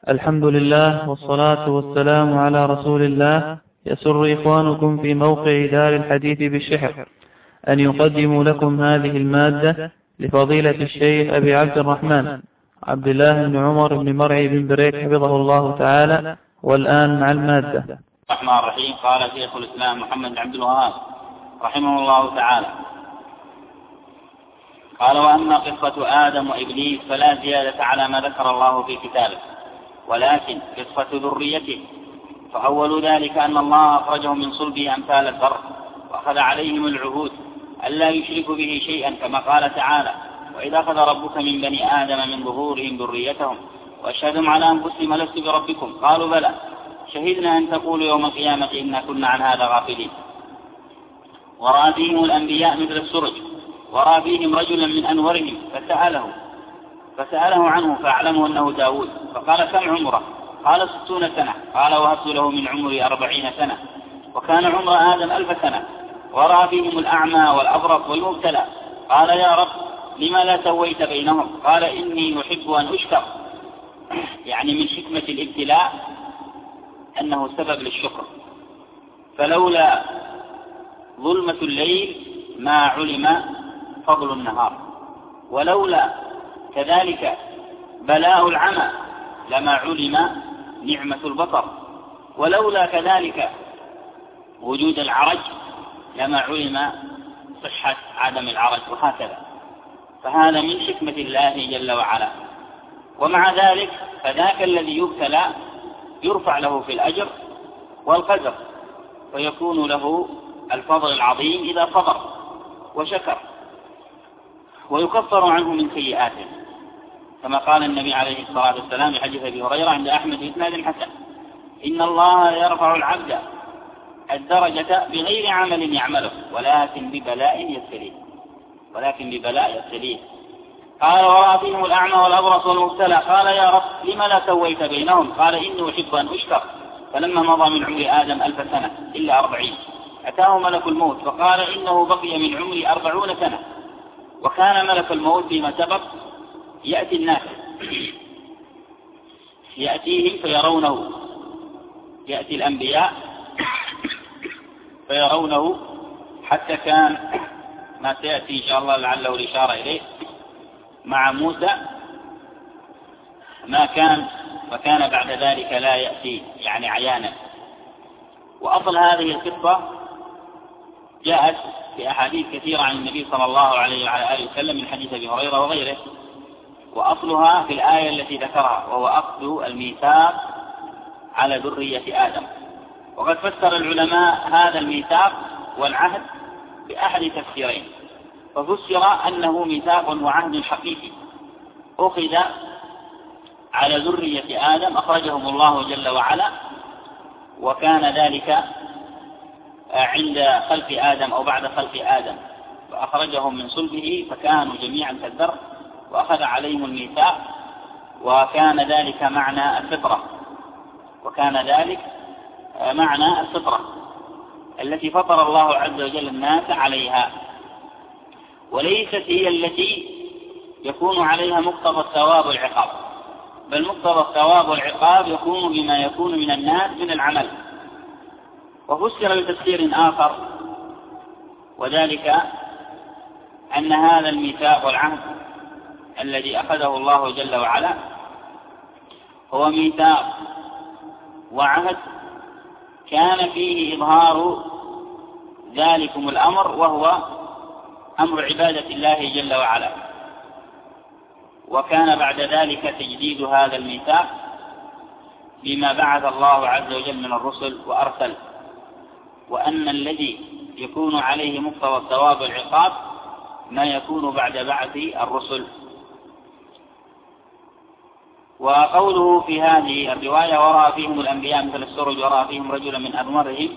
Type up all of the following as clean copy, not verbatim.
الحمد لله والصلاة والسلام على رسول الله. يسر إخوانكم في موقع دار الحديث بالشحر أن يقدموا لكم هذه المادة لفضيلة الشيخ أبي عبد الرحمن عبد الله بن عمر بن مرعي بن بريك حفظه الله تعالى. والآن مع المادة. الرحمن الرحيم. قال شيخ الإسلام محمد بن عبد الوهاب رحمه الله تعالى: قال: وأما قصة آدم وإبليس فلا زيادة على ما ذكر الله في كتابه، ولكن قصة ذريته. فأول ذلك أن الله أخرجهم من صلبه أمثال الذر، وأخذ عليهم العهود ألا يشركوا به شيئا، كما قال تعالى: وإذا أخذ ربك من بني آدم من ظهورهم ذريتهم وأشهدهم على أنفسهم ألست بربكم قالوا بلى شهدنا أن تقولوا يوم القيامة إنا كنا عن هذا غافلين. ورأى فيهم الأنبياء مثل السرج، ورأى فيهم رجلا من أنورهم فسأله عنه فأعلمه أنه داود، فقال: كم عمره؟ قال: 60 سنة. قال: وهبت له من عمري 40 سنة، وكان عمر آدم 1000 سنة. ورأى فيهم الأعمى والأبرص والمبتلى، قال: يا رب لما لا سويت بينهم؟ قال: إني أحب أن أشكر. يعني من حكمة الابتلاء أنه سبب للشكر، فلولا ظلمة الليل ما علم فضل النهار، ولولا كذلك بلاء العمى لما علم نعمة البصر، ولولا كذلك وجود العرج لما علم صحة عدم العرج، وهكذا. فهذا من حكمة الله جل وعلا. ومع ذلك فذاك الذي يبتلى يرفع له في الأجر والقدر، ويكون له الفضل العظيم إذا صبر وشكر، ويكفر عنه من سيئاته، كما قال النبي عليه الصلاة والسلام في حديث أبي هريرة عند أحمد بإسناد حسن: إن الله يرفع العبد الدرجة بغير عمل يعمله ولكن ببلاء يبتليه. قال: ورأى فيهم الأعمى والأبرص والمبتلى، قال: يا رب لما لا سويت بينهم؟ قال: إني أحب أن أشكر. فلما مضى من عمر آدم 1000 سنة إلا 40 أتاه ملك الموت فقال: إنه بقي من عمري 40 سنة. وكان ملك الموت فيما سبق يأتي الناس يأتيهم فيرونه، يأتي الأنبياء فيرونه، حتى كان ما سيأتي إن شاء الله لعله الإشارة إليه مع موسى ما كان، وكان بعد ذلك لا يأتي يعني عيانا. وأصل هذه القصة جاءت في أحاديث كثيرة عن النبي صلى الله عليه وعلى آله وسلم من حديث أبي هريرة وغيره، وأصلها في الآية التي ذكرها، وهو أخذ الميثاق على ذرية آدم. وقد فسر العلماء هذا الميثاق والعهد بأحد تفسيرين، ففسر أنه ميثاق وعهد حقيقي أخذ على ذرية آدم، أخرجهم الله جل وعلا، وكان ذلك عند خلق آدم أو بعد خلق آدم، فأخرجهم من صلبه فكانوا جميعا كالذر، وأخذ عليهم الميثاق، وكان ذلك معنى الفطرة التي فطر الله عز وجل الناس عليها، وليست هي التي يكون عليها مقتضى الثواب والعقاب، بل مقتضى الثواب والعقاب يكون بما يكون من الناس من العمل. وفسر بتفسير آخر، وذلك أن هذا الميثاق والعهد الذي أخذه الله جل وعلا هو ميثاق وعهد كان فيه إظهار ذلكم الأمر، وهو أمر عبادة الله جل وعلا، وكان بعد ذلك تجديد هذا الميثاق بما بعث الله عز وجل من الرسل وأرسل، وأن الذي يكون عليه مقتضى الثواب والعقاب ما يكون بعد بعث الرسل. وقوله في هذه الرواية: ورأى فيهم الأنبياء مثل السرج ورأى فيهم رجلا من أنورهم،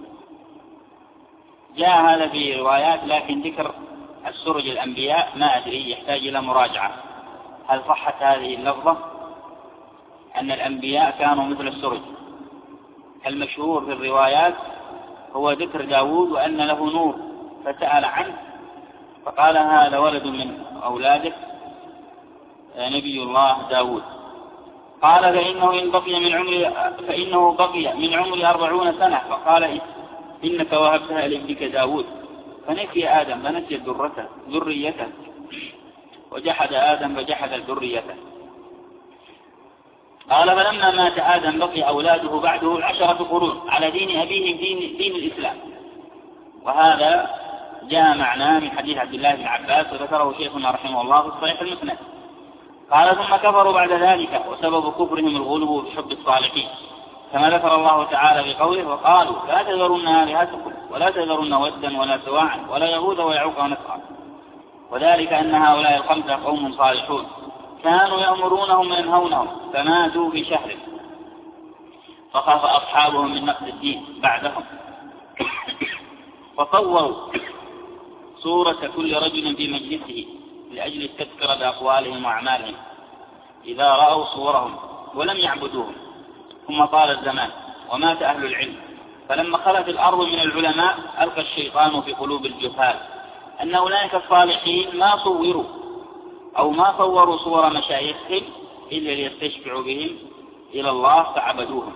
جاء هذا في روايات، لكن ذكر السرج الأنبياء ما أدري، يحتاج إلى مراجعة. هل صحت هذه اللفظة أن الأنبياء كانوا مثل السرج؟ المشهور في الروايات هو ذكر داود وأن له نور، فسأل عنه فقال: هذا ولد من أولاده نبي الله داود. قال فإنه بقي من عمري 40 سنة. فقال إنك وهبتها لابنك داود. فنسي آدم فنسي ذريته، وجحد آدم فجحد ذريته. قال فلما مات آدم بقي أولاده بعده 10 قرون على دين أبيهم دين الإسلام. وهذا جاء معناه من حديث عبد الله بن عباس وذكره شيخنا رحمه الله في الصحيح المسند. قال ثم كفروا بعد ذلك، وسبب كفرهم الغلو بحب الصالحين، كما ذكر الله تعالى بقوله وقالوا لا تذرن آلهتكم ولا تذرن ودا ولا سواعا ولا يغوث ويعوق ونسرا. وذلك أن هؤلاء الخمسة قوم صالحون كانوا يأمرونهم وينهونهم فماتوا في شهر، فخاف أصحابهم من نقض الدين بعدهم فصوروا صورة كل رجل في مجلسه لأجل التذكر بأقوالهم وأعمالهم إذا رأوا صورهم ولم يعبدوهم. ثم طال الزمان ومات أهل العلم، فلما خلت الأرض من العلماء ألقى الشيطان في قلوب الجهال أن أولئك الصالحين ما صوروا أو ما صوروا صور مشايخهم إلا ليستشفعوا بهم إلى الله فعبدوهم.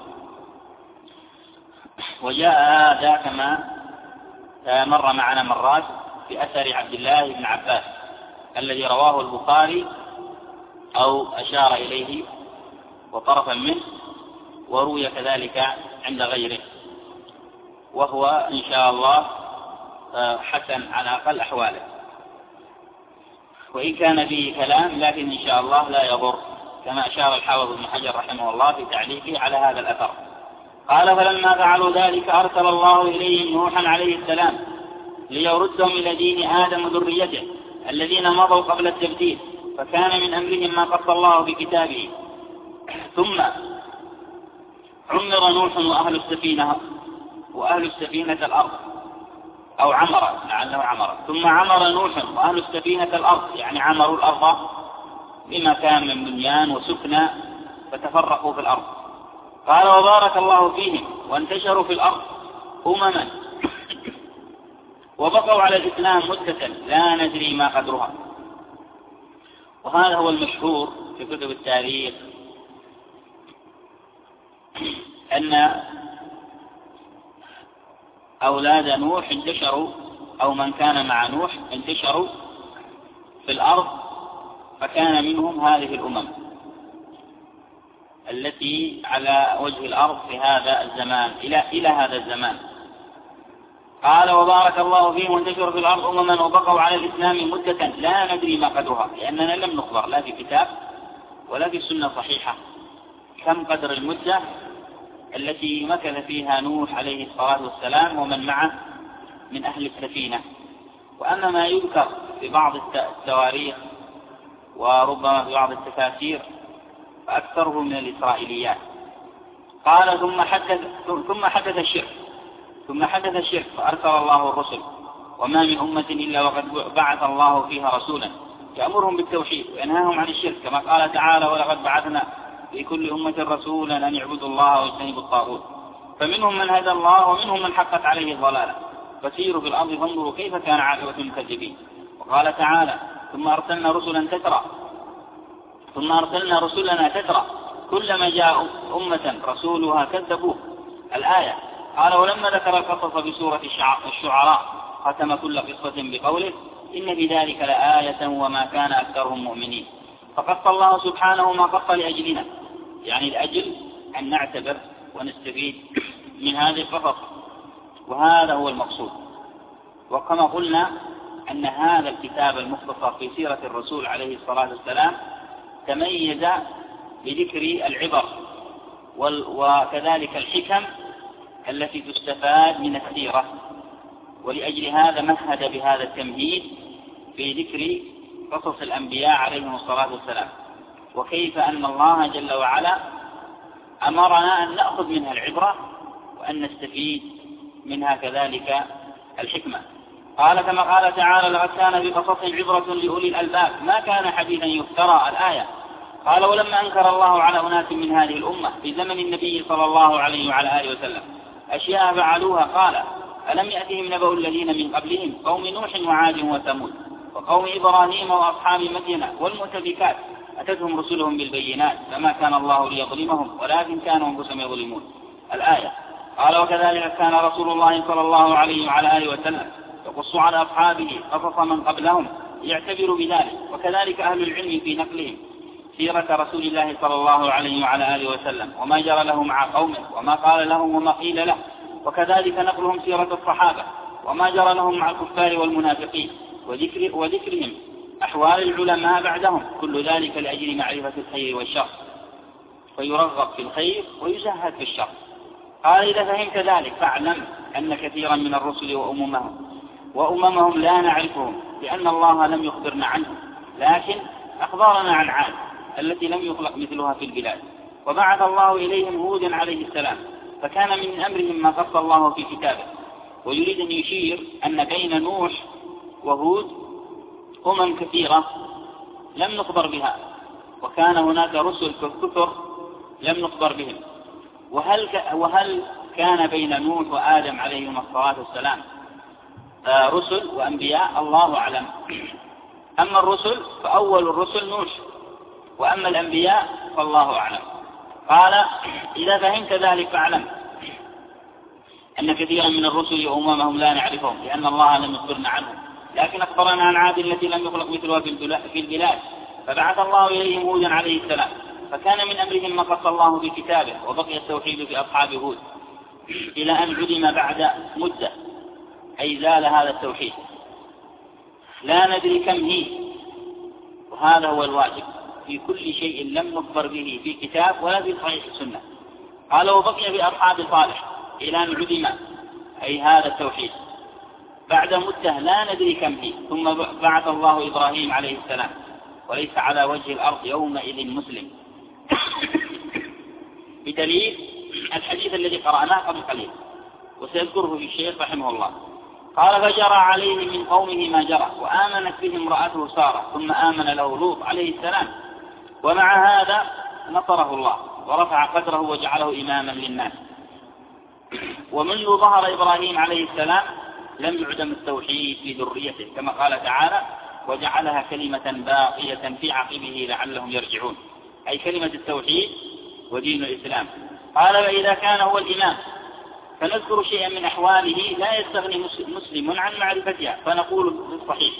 وجاء هذا كما مر معنا مرات في أثر عبد الله بن عباس الذي رواه البخاري أو أشار إليه وطرفا منه، وروي كذلك عند غيره، وهو إن شاء الله حسن على أقل أحواله، وإن كان به كلام لكن إن شاء الله لا يضر، كما أشار الحافظ ابن حجر رحمه الله في تعليقه على هذا الأثر. قال فلما فعلوا ذلك أرسل الله إليهم نوحا عليه السلام ليردهم إلى دين آدم وذريته الذين مضوا قبل التبديل، فكان من أمرهم ما قص الله في كتابه. ثم عمر نوح وأهل السفينة الأرض، أو عمر لعله عمر، ثم عمر نوح وأهل السفينة الأرض، يعني عمروا الأرض بما كان من بنيان وسكنى فتفرقوا في الأرض. قال وبارك الله فيهم وانتشروا في الأرض أمما وبقوا على الإسلام مدة لا ندري ما قدرها. وهذا هو المشهور في كتب التاريخ أن أولاد نوح انتشروا، أو من كان مع نوح انتشروا في الأرض، فكان منهم هذه الأمم التي على وجه الأرض في هذا الزمان إلى هذا الزمان. قال وبارك الله فيهم وانتشروا في الأرض أمما وبقوا على الإسلام مدة لا ندري ما قدرها، لأننا لم نخبر لا في كتاب ولا في سنة صحيحة كم قدر المدة التي مكث فيها نوح عليه الصلاة والسلام ومن معه من أهل السفينة. وأما ما يذكر في بعض التواريخ وربما في بعض التفاسير فأكثره من الإسرائيليات. قال ثم حدث الشرك فأرسل الله الرسل، وما من أمة إلا وقد بعث الله فيها رسولا يأمرهم بالتوحيد وينهاهم عن الشرك، كما قال تعالى ولقد بعثنا في كل أمة رسولا أن يعبدوا الله واجتنبوا الطاغوت. فمنهم من هدى الله ومنهم من حقت عليه الضلالة، فسيروا في الأرض فانظروا كيف كان عاقبة المكذبين. وقال تعالى ثم أرسلنا رسلنا تترى كلما جاء أمة رسولها كذبوه الآية. قال ولما ذكر القصص بسورة الشعراء ختم كل قصة بقوله إن في ذلك لآية وما كان أكثرهم مؤمنين. فقص الله سبحانه ما قص لأجلنا، يعني لأجل أن نعتبر ونستفيد من هذه القصص، وهذا هو المقصود. وكما قلنا أن هذا الكتاب المختصر في سيرة الرسول عليه الصلاة والسلام تميز بذكر العبر وكذلك الحكم التي تستفاد من السيرة، ولأجل هذا مهد بهذا التمهيد في ذكر قصص الأنبياء عليهم الصلاة والسلام، وكيف أن الله جل وعلا أمرنا أن نأخذ منها العبرة وأن نستفيد منها كذلك الحكمة. قال كما قال تعالى لقد كان في قصصهم عبرة لأولي الألباب ما كان حديثا يفترى الآية. قال ولما أنكر الله على أناس من هذه الأمة في زمن النبي صلى الله عليه وعلى آله وسلم أشياء فعلوها قال ألم يأتهم نبأ الذين من قبلهم قوم نوح وعاد وثمود وقوم إبراهيم وأصحاب مدين والمؤتفكات أتتهم رسلهم بالبينات فما كان الله ليظلمهم ولكن كانوا أنفسهم يظلمون. الآية. قال وكذلك كان رسول الله صلى الله عليه وعلى آله وسلم يقص على أصحابه قصص من قبلهم يعتبر بذلك، وكذلك أهل العلم في نقلهم سيرة رسول الله صلى الله عليه وعلى آله وسلم وما جرى له مع قومه وما قال لهم وما قيل له، وكذلك نقلهم سيرة الصحابة وما جرى لهم مع الكفار والمنافقين وذكرهم أحوال العلماء بعدهم، كل ذلك لأجل معرفة الخير والشر، فيرغب في الخير ويزهد في الشر. قال إذا فهمت ذلك فاعلم أن كثيرا من الرسل وأممهم لا نعرفهم لأن الله لم يخبرنا عنهم، لكن أخبرنا عن عاد التي لم يخلق مثلها في البلاد، وبعث الله إليهم هودا عليه السلام، فكان من أمرهم ما قص الله في كتابه. ويريد أن يشير أن بين نوح وهود كثيرة لم نخبر بها، وكان هناك رسل كثر لم نخبر بهم. وهل كان بين نوح وآدم عليهم الصلاة والسلام رسل وأنبياء؟ الله أعلم. أما الرسل فأول الرسل نوح، وأما الأنبياء فالله أعلم. قال إذا فهمت ذلك فاعلم أن كثيرا من الرسل وأممهم لا نعرفهم لأن الله لم يخبرنا عنهم، لكن أخبرنا عن عاد التي لم يخلق مثلها في البلاد، فبعث الله إليهم هودا عليه السلام، فكان من أمرهم ما قص الله في كتابه، وبقي التوحيد في أصحاب هود إلى أن عدم بعد مدة، أي زال هذا التوحيد. لا ندري كم هي، وهذا هو الواجب في كل شيء لم نخبر به في كتاب ولا في صحيح السنة. قال وبقي في أصحاب صالح إلى أن عدم، أي هذا التوحيد بعد مدة لا ندري كم هي. ثم بعث الله إبراهيم عليه السلام، وليس على وجه الأرض يومئذ مسلم، بدليل الحديث الذي قرأناه قبل قليل وسيذكره الشيخ رحمه الله. قال فجرى عليه من قومه ما جرى، وآمنت به امرأته سارة، ثم آمن له لوط عليه السلام، ومع هذا نصره الله ورفع قدره وجعله إماما للناس. ومنذ ظهر إبراهيم عليه السلام لم يعدم التوحيد في ذريته، كما قال تعالى وجعلها كلمة باقية في عقبه لعلهم يرجعون، أي كلمة التوحيد ودين الإسلام. قال وإذا كان هو الإمام فنذكر شيئا من أحواله لا يستغني مسلم عن معرفتها، فنقول بالصحيح.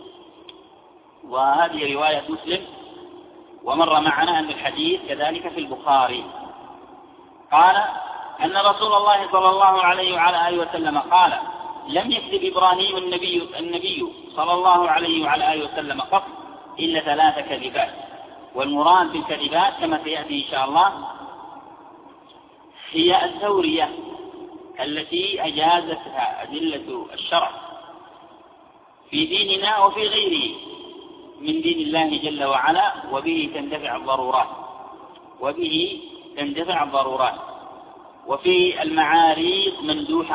وهذه رواية مسلم، ومر معنا أن الحديث كذلك في البخاري. قال أن رسول الله صلى الله عليه وعلى آله وسلم قال لم يكذب إبراهيم النبي صلى الله عليه وعلى آله وسلم قط إلا 3 كذبات. والمراد بالكذبات كما سيأتي إن شاء الله هي الثورية التي أجازتها أدلة الشرع في ديننا وفي غيره من دين الله جل وعلا، وبه تندفع الضرورات. وفي المعاريض مندوحة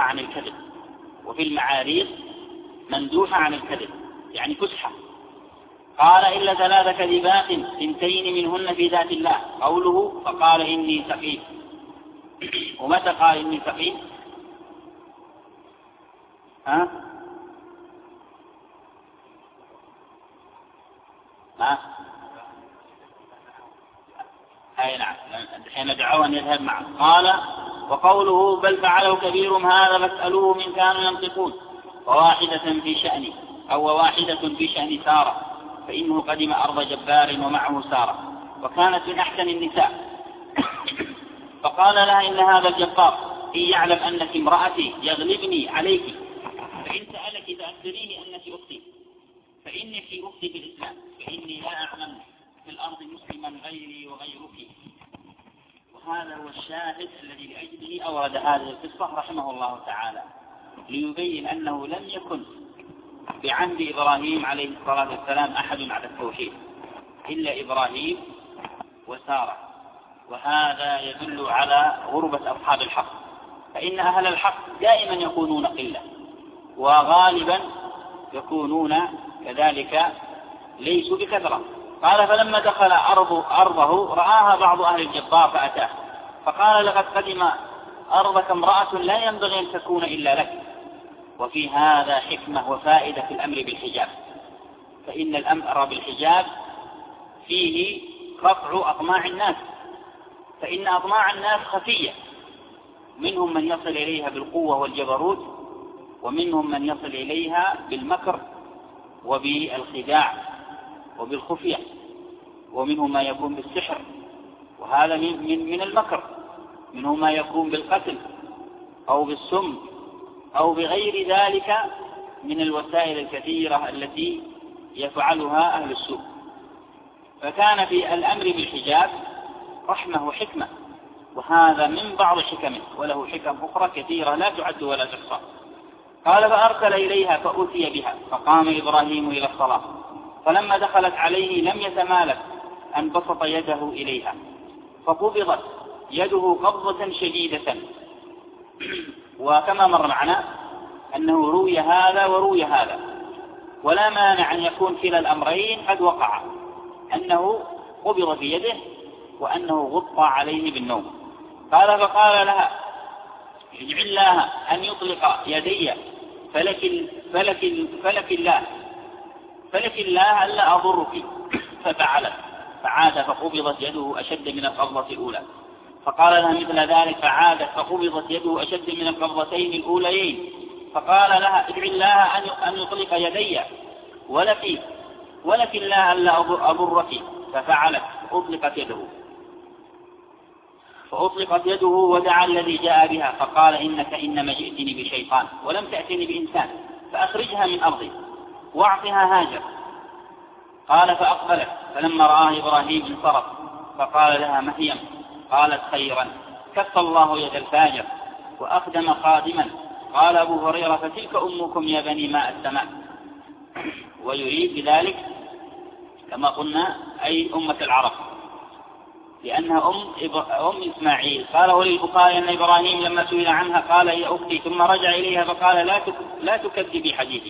عن الكذب، يعني فسحة. قال إلا 3 كذبات 2 منهن في ذات الله، قوله فقال إني سقيم. ومتى قال إني سقيم؟ أي نعم، حين دعوا أن يذهب معه. قال وقوله بل فعله كبيرهم هذا فاسألوه من كانوا ينطقون، وواحدة في شأن سارة، فإنه قدم أرض جبار ومعه سارة، وكانت من أحسن النساء، فقال لها إن هذا الجبار إن يعلم أنك امرأتي يغلبني عليك، فإن سألك فأخبريني أنك أختي، فإنك أختي في الإسلام، فإني لا أعلم في الأرض مسلما غيري وغيرك. وهذا هو الشاهد الذي لأجله أورد هذه القصة رحمه الله تعالى، ليبين أنه لم يكن بعهد إبراهيم عليه الصلاة والسلام أحد على التوحيد إلا إبراهيم وسارة. وهذا يدل على غربة أصحاب الحق، فإن أهل الحق دائما يكونون قلة، وغالبا يكونون كذلك ليسوا بكثرة. قال فلما دخل أرضه رآها بعض أهل الجبار فأتاه، فقال لقد قدم أرضك امرأة لا ينبغي أن تكون إلا لك. وفي هذا حكمة وفائدة في الأمر بالحجاب، فإن الأمر بالحجاب فيه قطع أطماع الناس، فإن أطماع الناس خفية، منهم من يصل إليها بالقوة والجبروت، ومنهم من يصل إليها بالمكر وبالخداع وبالخفية، ومنهم ما يكون بالسحر، وهذا من المكر، منهم ما يكون بالقتل أو بالسم أو بغير ذلك من الوسائل الكثيرة التي يفعلها أهل السوء. فكان في الأمر بالحجاب رحمة وحكمة، وهذا من بعض حكمه، وله حكم أخرى كثيرة لا تعد ولا تحصى. قال فأرسل إليها فأتي بها، فقام إبراهيم إلى الصلاة، فلما دخلت عليه لم يتمالك أن بسط يده إليها، فقبضت يده قبضة شديدة. وكما مر معنا أنه روي هذا وروي هذا، ولا مانع أن يكون كلا الأمرين قد وقع، أنه قبض في يده وأنه غطى عليه بالنوم. قال فقال لها ادع الله أن يطلق يدي فلك الله ألا أضرك. ففعلت، فعاد فقبضت يده أشد من القبضة الأولى، فقال لها مثل ذلك، فعادت فقبضت يده أشد من القبضتين الأوليين، فقال لها ادع الله أن يطلق يدي ولك الله ألا أضرك. ففعلت فأطلقت يده ودعا الذي جاء بها، فقال إنك إنما جئتني بشيطان ولم تأتني بإنسان، فأخرجها من أرضي واعطها هاجر. قال فأقبلت، فلما رآه إبراهيم انصرف، فقال لها مهيم، قالت خيرا، كف الله يد الفاجر وأخدم خادما. قال أبو هريرة فتلك أمكم يا بني ماء السماء، ويريد بذلك كما قلنا أي أمة العرب، لأنها أم إسماعيل. قال وللبخاري أن إبراهيم لما سئل عنها قال يا أختي، ثم رجع إليها فقال لا تكذبي حديثي،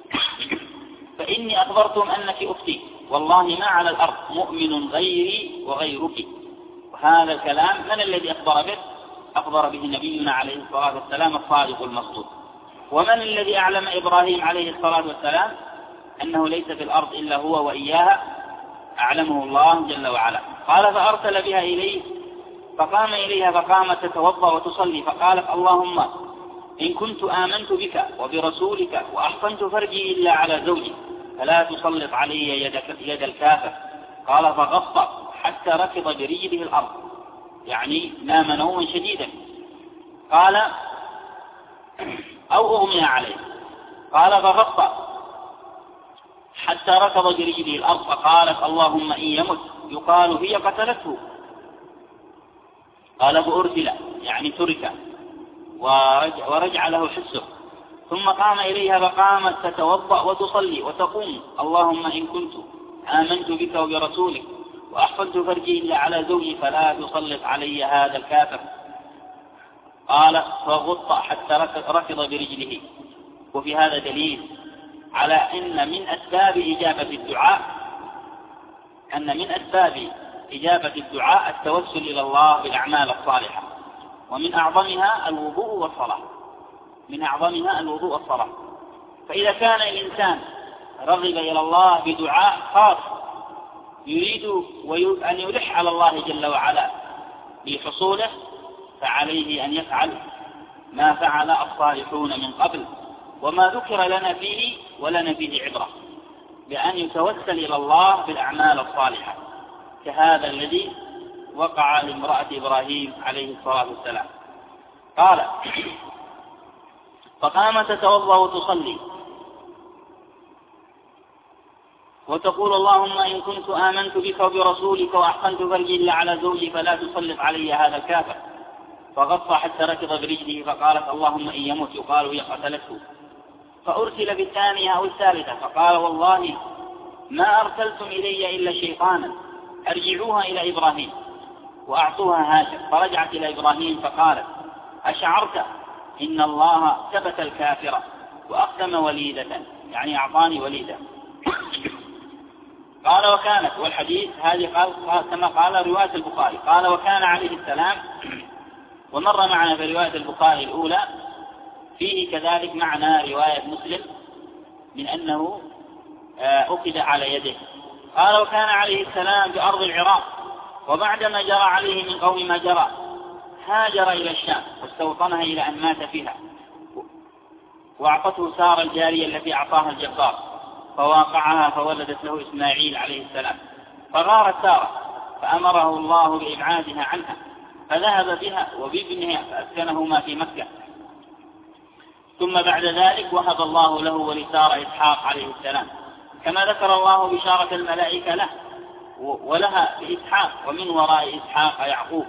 فإني أخبرتم أنك أختي، والله ما على الأرض مؤمن غيري وغيرك. وهذا الكلام من الذي أخبر به؟ أخبر به نبينا عليه الصلاة والسلام الصادق المصدوق. ومن الذي أعلم إبراهيم عليه الصلاة والسلام أنه ليس في الأرض إلا هو وإياها؟ أعلمه الله جل وعلا. قال فأرسل بها إليه، فقام إليها فقامت تتوضأ وتصلي، فقالت اللهم إن كنت آمنت بك وبرسولك وأحصنت فرجي إلا على زوجي فلا تسلط علي يد الكافر. قال فغطى حتى ركض برجله الأرض، يعني نام نوما شديدا. قال أو أغمي عليه. قال فغطى حتى ركض برجله الأرض، فقالت اللهم إن يمت يقال هي قتلته. قال فأرسل، يعني ترك ورجع له حسه. ثم قام إليها فقامت تتوضأ وتصلي وتقوم اللهم إن كنت آمنت بك وبرسولك وأحفظت فرجي إلا على زوجي فلا تسلط علي هذا الكافر. قال فغط حتى ركض برجله. وفي هذا دليل على أن من أسباب إجابة الدعاء التوسل إلى الله بالأعمال الصالحة، ومن أعظمها الوضوء والصلاة. فإذا كان الإنسان رغب إلى الله بدعاء خاص يريد أن يلح على الله جل وعلا بحصوله، فعليه أن يفعل ما فعل الصالحون من قبل وما ذكر لنا فيه عبرة، بأن يتوسل إلى الله بالأعمال الصالحة، كهذا الذي وقع لامرأة إبراهيم عليه الصلاة والسلام. قال فقامت تتوضأ وتصلي وتقول اللهم إن كنت آمنت بك وبرسولك وأحسنت فرجي إلا على زوجي فلا تسلط علي هذا الكافر. فغطى حتى ركض برجله، فقالت اللهم إن يمت يقال هي قتلته. فأرسل بالثانية أو الثالثة، فقال والله ما أرسلتم إلي إلا شيطانا، أرجعوها إلى إبراهيم وأعطوها هاجر. فرجعت إلى إبراهيم فقالت أشعرت إن الله ثبت الكافر وأقدم وليدة، يعني أعطاني وليدة. قال وكانت، والحديث هذه كما قال رواية البخاري، قال وكان عليه السلام، ومر معنا في رواية البخاري الأولى فيه كذلك معنى رواية مسلم من أنه أخذ على يده قال وكان عليه السلام بأرض العراق، وبعدما جرى عليه من قوم ما جرى هاجر إلى الشام واستوطنها إلى أن مات فيها، وأعطته سارة الجارية التي أعطاها الجبار فواقعها فولدت له إسماعيل عليه السلام، فغارت سارة فأمره الله بإبعادها عنها، فذهب بها وبابنها فأسكنهما في مكة. ثم بعد ذلك وهب الله له ولسارة إسحاق عليه السلام، كما ذكر الله بشارة الملائكة له ولها بإسحاق، ومن وراء إسحاق يعقوب.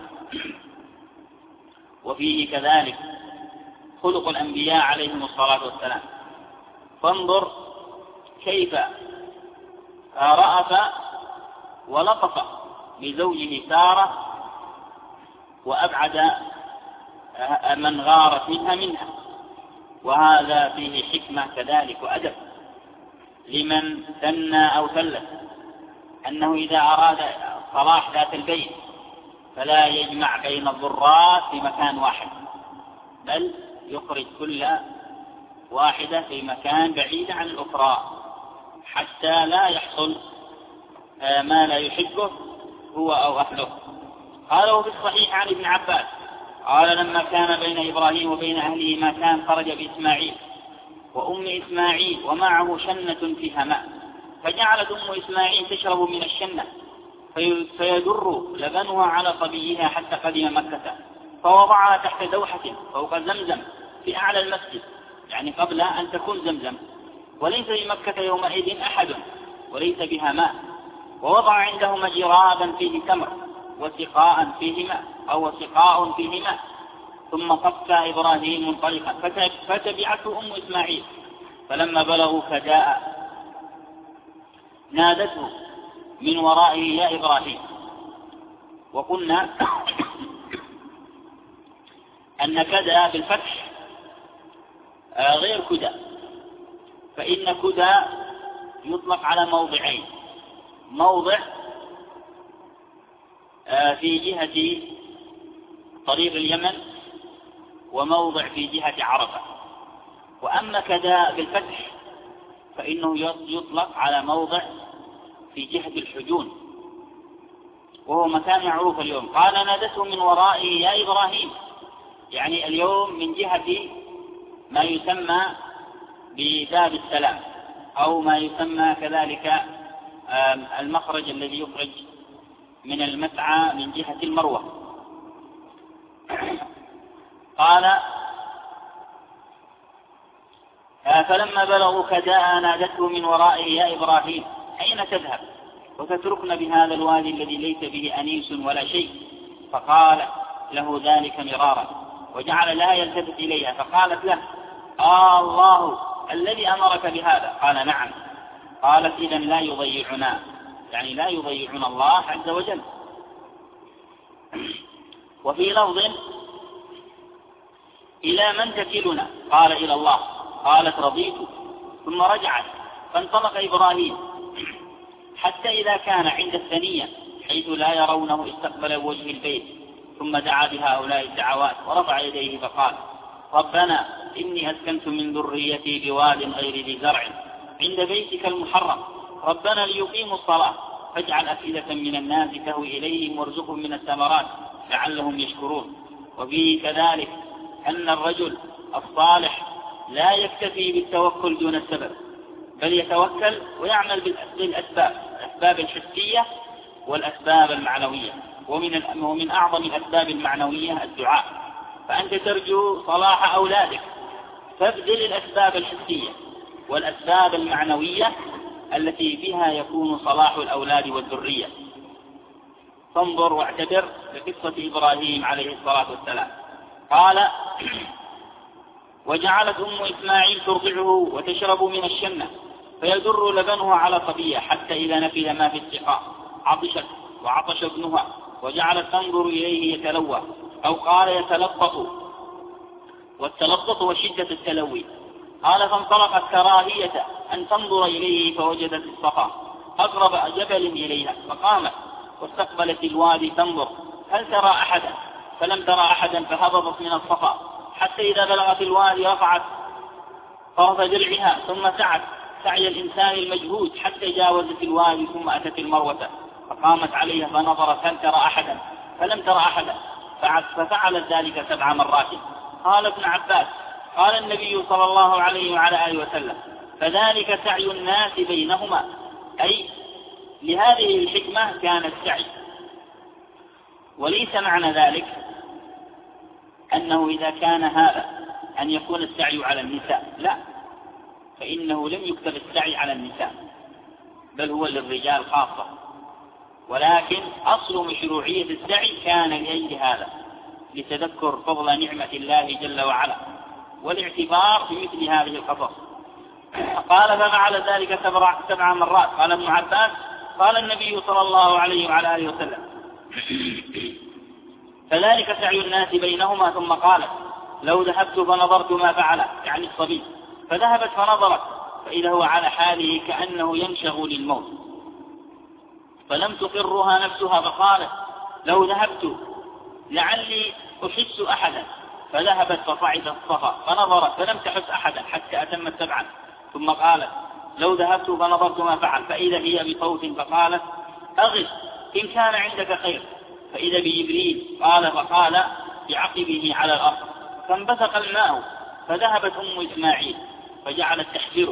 وفيه كذلك خلق الأنبياء عليهم الصلاة والسلام. فانظر كيف رأف ولطف بزوجه سارة وأبعد من غارت منها، وهذا فيه حكمة كذلك وأدب لمن ثنى أو ثلث، أنه إذا أراد صلاح ذات البين فلا يجمع بين الضرات في مكان واحد، بل يخرج كل واحدة في مكان بعيد عن الأخرى حتى لا يحصل ما لا يحبه هو أو أهله. قالوا في الصحيح عن ابن عباس قال لما كان بين إبراهيم وبين أهله ما كان خرج بإسماعيل وأم إسماعيل ومعه شنة فيها ماء، فجعلت أم إسماعيل تشرب من الشنة فيدر لبنها على صبيها حتى قدم مكة، فوضعها تحت دوحة فوق زمزم في أعلى المسجد، يعني قبل أن تكون زمزم، وليس بمكة يومئذ أحد وليس بها ماء، ووضع عندهما جرابا فيه تمر وسقاء فيه ماء أو سقاء فيه ماء، ثم طفى إبراهيم منطلقا فتبعته أم إسماعيل، فلما بلغوا كداء نادته من ورائه يا إبراهيم. وقلنا أن كداء بالفتح غير كدى، فإن كدى يطلق على موضعين، موضع في جهة طريق اليمن وموضع في جهة عرفة. وأما كداء بالفتح فإنه يطلق على موضع في جهة الحجون، وهو مكان معروف اليوم. قال نادته من ورائه يا إبراهيم، يعني اليوم من جهة ما يسمى بباب السلام، أو ما يسمى كذلك المخرج الذي يخرج من المسعى من جهة المروة. قال فلما بلغوا كداء نادته من ورائه يا إبراهيم أين تذهب وتتركن بهذا الوادي الذي ليس به أنيس ولا شيء؟ فقال له ذلك مرارا وجعل لا يلتفت إليها، فقالت له الله الذي أمرك بهذا؟ قال نعم. قالت إذن لا يضيعنا، يعني لا يضيعنا الله عز وجل. وفي لفظ إلى من تكلنا؟ قال إلى الله. قالت رضيت، ثم رجعت فانطلق إبراهيم حتى إذا كان عند الثنية حيث لا يرونه استقبل وجه البيت، ثم دعا بهؤلاء الدعوات ورفع يديه فقال ربنا إني أسكنت من ذريتي بواد غير ذي زرع عند بيتك المحرم ربنا ليقيموا الصلاة فاجعل أفئدة من الناس تهوي إليهم وارزقهم من الثمرات لعلهم يشكرون. وفيه كذلك أن الرجل الصالح لا يكتفي بالتوكل دون السبب، بل يتوكل ويعمل بالأسباب الحسية والأسباب المعنوية. ومن أعظم الأسباب المعنوية الدعاء، فأنت ترجو صلاح أولادك فابذل الأسباب الحسية والأسباب المعنوية التي بها يكون صلاح الأولاد والذرية. فانظر واعتبر بقصة إبراهيم عليه الصلاة والسلام. قال وجعلت أم إسماعيل ترضعه وتشرب من الشنة فيدر لبنها على صبية حتى إذا نفذ ما في السقاء عطشت وعطش ابنها وجعلت تنظر إليه يتلوى، أو قال يتلطف، والتلطف وشدة التلوي. قال فانطلقت كراهية أن تنظر إليه فوجدت الصفا أقرب جبل إليها، فقامت واستقبلت الوادي تنظر هل ترى أحدا، فلم ترى أحدا فهبطت من الصفا حتى إذا بلغت الوادي رفعت طرف درعها ثم سعت سعي الإنسان المجهود حتى جاوزت الوادي ثم أتت المروة فقامت عليها فنظرت هل ترى أحدا فلم ترى أحدا ففعلت ذلك 7 مرات. قال ابن عباس قال النبي صلى الله عليه وعلى آله وسلم فذلك سعي الناس بينهما، أي لهذه الحكمة كان السعي. وليس معنى ذلك أنه إذا كان هذا أن يكون السعي على النساء، لا، فإنه لم يكتب السعي على النساء بل هو للرجال خاصة، ولكن أصل مشروعية السعي كان لأجل هذا، لتذكر فضل نعمة الله جل وعلا والاعتبار في مثل هذه القصص. قال ففعل ذلك 7 مرات. قال ابن عباس قال النبي صلى الله عليه وعلى آله وسلم فذلك سعي الناس بينهما، ثم قال لو ذهبت فنظرت ما فعل، يعني الصبي، فذهبت فنظرت فإذا هو على حاله كأنه ينشغل الموت، فلم تقرها نفسها فقالت لو ذهبت لعلي أحس أحدا، فذهبت فصعدت الصفا فنظرت فلم تحس أحدا حتى أتمت 7، ثم قالت لو ذهبت فنظرت ما فعل، فإذا هي بصوت فقالت أغث إن كان عندك خير، فإذا بجبريل فقال بعقبه على الأرض فانبثق الماء، فذهبت أم إسماعيل فجعلت تحفر،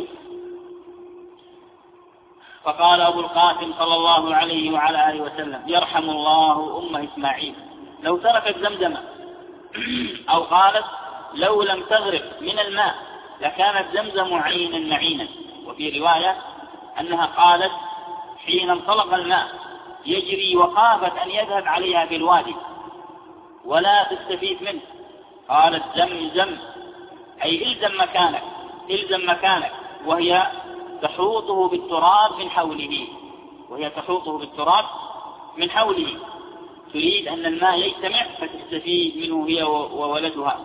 فقال أبو القاسم صلى الله عليه وعلى آله وسلم يرحم الله أم إسماعيل لو تركت زمزم، أو قالت لو لم تغرق من الماء لكانت زمزم عينا معينا. وفي رواية أنها قالت حين انطلق الماء يجري وخافت أن يذهب عليها في الوادي ولا تستفيد منه، قالت زمزم أي إلزم مكانك، وهي تحوطه بالتراب من حوله، تريد أن الماء يجتمع فتستفيد منه هي وولدها.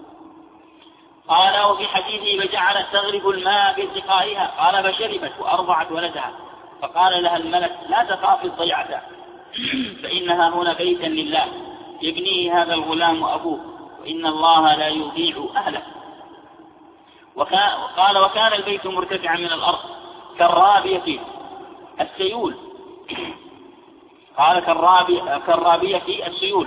قال وفي حديثه فجعلت تغرف الماء في سقائها، قال فشربت وأرضعت ولدها، فقال لها الملك لا تخافي الضيعة فإنها هنا بيتا لله يبنيه هذا الغلام أبوه، وإن الله لا يضيع أهله. قال وكان البيت مرتفعا من الأرض كالرابية السيول، قال كالرابية السيول،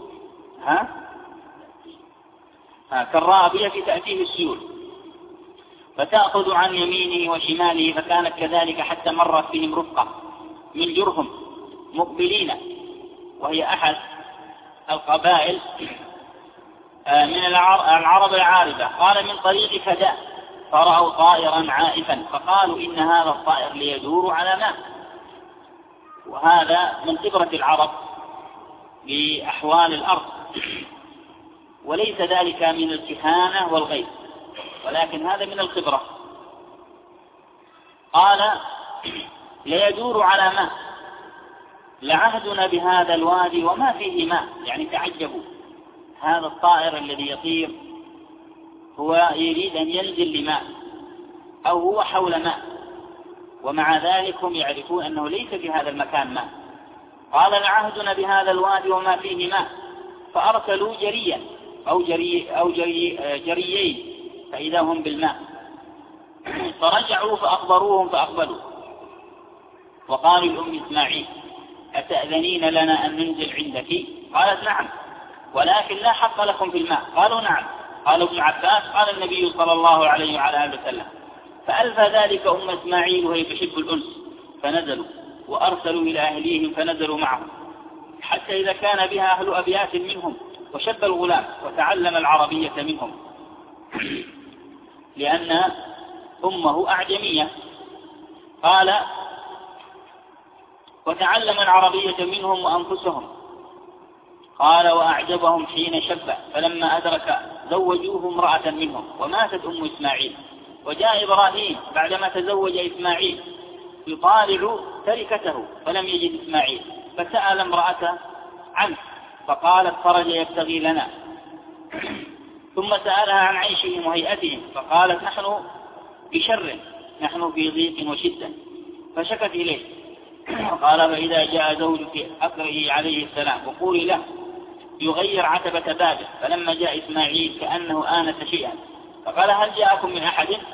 كالرابية تأتيه السيول، فتأخذ عن يمينه وشماله، فكانت كذلك حتى مرت بهم رفقة من جرهم مقبلين، وهي أحد القبائل من العرب العاربة، قال من طريق فداء، فرأوا طائرا عائفا فقالوا إن هذا الطائر ليدور على ماء. وهذا من خبرة العرب بأحوال الأرض، وليس ذلك من الكهانة والغيب، ولكن هذا من الخبرة. قال ليدور على ماء لعهدنا بهذا الوادي وما فيه ماء، يعني تعجبوا، هذا الطائر الذي يطير هو يريد أن ينزل لماء أو هو حول ماء، ومع ذلك هم يعرفون أنه ليس في هذا المكان ماء. قال لعهدنا بهذا الوادي وما فيه ماء، فأرسلوا جريا أو جريين فإذا هم بالماء، فرجعوا فأخبروهم فأقبلوا، وقالوا لأم إسماعيل أتأذنين لنا أن ننزل عندك؟ قالت نعم، ولكن لا حق لكم في الماء. قالوا نعم. قال ابن عباس قال النبي صلى الله عليه وعلى آله وسلم فألفى ذلك أم إسماعيل وهي تحب الأنس، فنزلوا وأرسلوا إلى أهليهم فنزلوا معهم، حتى إذا كان بها أهل أبيات منهم وشب الغلام وتعلم العربية منهم، لأن أمه أعجمية. قال وتعلم العربية منهم وأنفسهم، قال وأعجبهم حين شب، فلما أدرك زوجوه امرأة منهم، وماتت أم إسماعيل. وجاء إبراهيم بعدما تزوج إسماعيل يطالع تركته فلم يجد إسماعيل، فسأل امرأة عنه فقالت خرج يبتغي لنا، ثم سألها عن عيشهم وهيئتهم فقالت نحن بشر، نحن في ضيق وشدة، فشكت إليه. قال فإذا جاء زوجك أقرئه عليه السلام وقولي له يغير عتبة بابه. فلما جاء إسماعيل كأنه آنس شيئا فقال هل جاءكم من أحد؟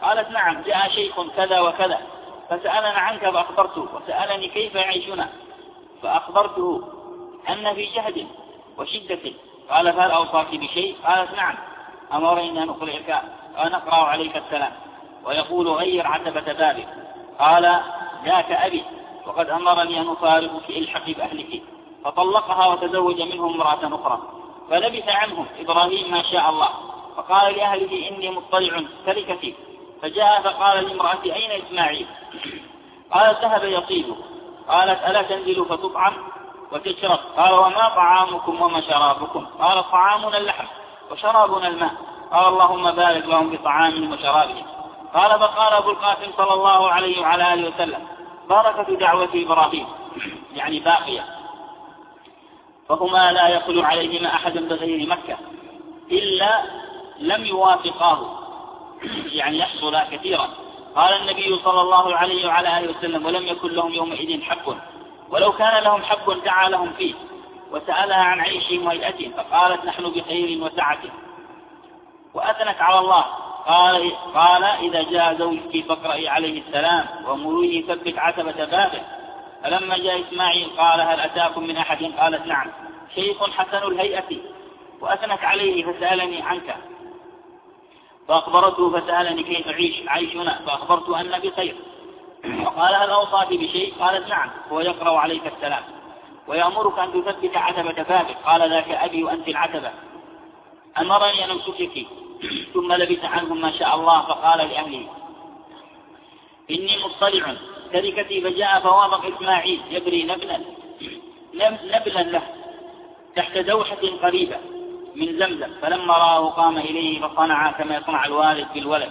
قالت نعم جاء شيخ كذا وكذا فسألنا عنك فأخبرته، وسألني كيف يعيشنا فأخبرته أن في جهد وشدة. قال فهل أوصاك بشيء؟ قالت نعم أمرني أن أقرأ عليك السلام ويقول غير عتبة بابك. قال ذاك أبي وقد أمرني أن أفارقك الحقي بأهلك. فطلقها وتزوج منهم امرأة أخرى. فلبث عنهم إبراهيم ما شاء الله، فقال لأهله إني مطلع تركتي. فجاء فقال لامرأتي أين إسماعيل؟ قالت ذهب يطيب. قالت ألا تنزل فتطعم وتشرب؟ قال وما طعامكم وما شرابكم؟ قال طعامنا اللحم وشرابنا الماء. قال اللهم بارك لهم في طعامهم وشرابهم. قال فقال أبو القاسم صلى الله عليه وعلى آله وسلم بركة دعوة إبراهيم يعني باقية، فهما لا يخلو عليهما أحد بغير مكة إلا لم يوافقاه يعني يحصل كثيرا. قال النبي صلى الله عليه وعلى آله وسلم ولم يكن لهم يومئذ حق، ولو كان لهم حق دعا لهم فيه. وسألها عن عيشهم وهيئتهم فقالت نحن بخير وسعة. وأثنت على الله. قال إذا جاء زوجك فاقرئي عليه السلام ومروه ثبت عتبة بابه. فلما جاء إسماعيل قال هل أتاكم من أحد؟ قالت نعم شيخ حسن الهيئة. وأثنت عليه فسألني عنك فأخبرته فسألني كيف عيشنا فأخبرته أن بخير. وقال هل أوصاك بشيء؟ قالت نعم هو يقرأ عليك السلام ويأمرك أن تثبت عتبة بابك. قال ذاك أبي وأنت العتبة أمرني أن أمسكك. ثم لبث عنهم ما شاء الله فقال لأهله إني مطلع تركتي. فجاء فوافق إسماعيل يبري نبلا له تحت دوحة قريبة من زمزم. فلما رآه قام إليه فصنع كما يصنع الوالد بالولد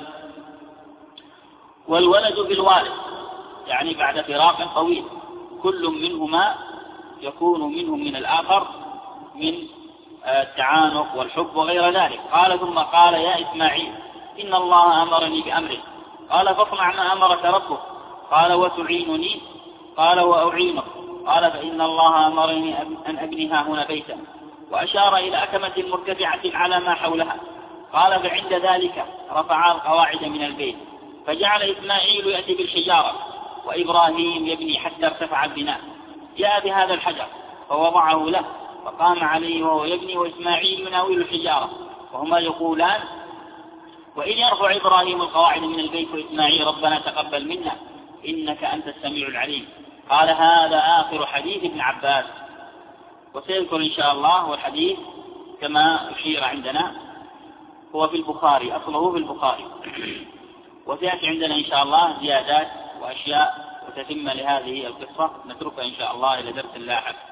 والولد بالوالد يعني بعد فراق طويل كل منهما يكون منهم من الآخر من التعانق والحب وغير ذلك. قال ثم قال يا إسماعيل إن الله أمرني بأمره. قال فاصنع ما أمرك ربك. قال وتعينني؟ قال وأعينك. قال فإن الله أمرني أن أبنيها هنا بيتا. وأشار إلى أكمة مرتفعة على ما حولها. قال فعند ذلك رفعا القواعد من البيت. فجعل إسماعيل يأتي بالحجارة وإبراهيم يبني حتى ارتفع البناء. جاء بهذا الحجر فوضعه له فقام عليه وهو يبني وإسماعيل يناول الحجارة وهما يقولان وإن يرفع إبراهيم القواعد من البيت وإسماعيل ربنا تقبل منا إنك أنت السميع العليم. قال هذا آخر حديث ابن عباس. وسيذكر إن شاء الله والحديث كما أشير عندنا هو في البخاري أصله في البخاري. وسيأتي عندنا إن شاء الله زيادات وأشياء وتتم لهذه القصة نتركها إن شاء الله إلى درس لاحق.